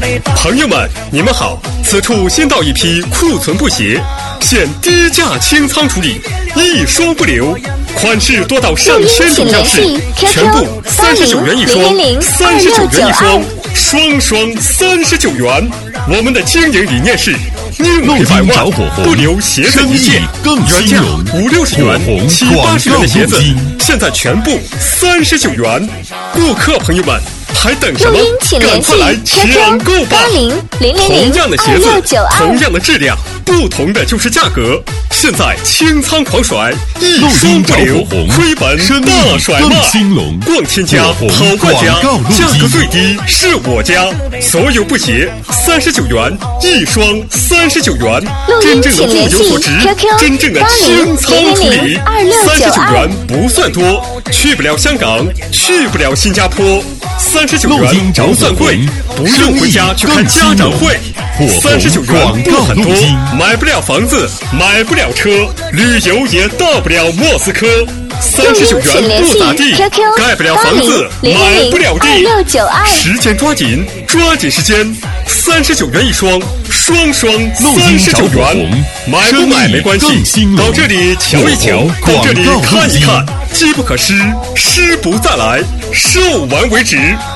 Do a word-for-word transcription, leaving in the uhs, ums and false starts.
朋友们，你们好，此处新到一批库存布鞋，现低价清仓处理，一双不留，款式多到上千种样式，全部三十九元一双，三十九元一双，双双三十九元。我们的经营理念是宁赔百万，不留鞋子一件。原价五六十元、七八十元的鞋子，现在全部三十九元。顾客朋友们，还等什么？赶快来抢购吧！同样的鞋子，同样的质量，不同的就是价格。现在清仓狂甩，一双不留，亏本大甩卖。逛天家、好冠家，价格最低是我家。所有布鞋三十九元一双，三十九元。真正的物有所值，真正的清仓处理，三十九元不算多。去不了香港，去不了新加坡。三十九元不算贵，不用回家去看家长会。三十九元不很多，买不了房子，买不了车，旅游也到不了莫斯科。三十九元不咋地，盖不了房子，买不了地。时间抓紧，抓紧时间。三十九元一双，双双三十九元。买不买没关系，到这里瞧一瞧，到这里看一看。机不可失，失不再来，售完为止。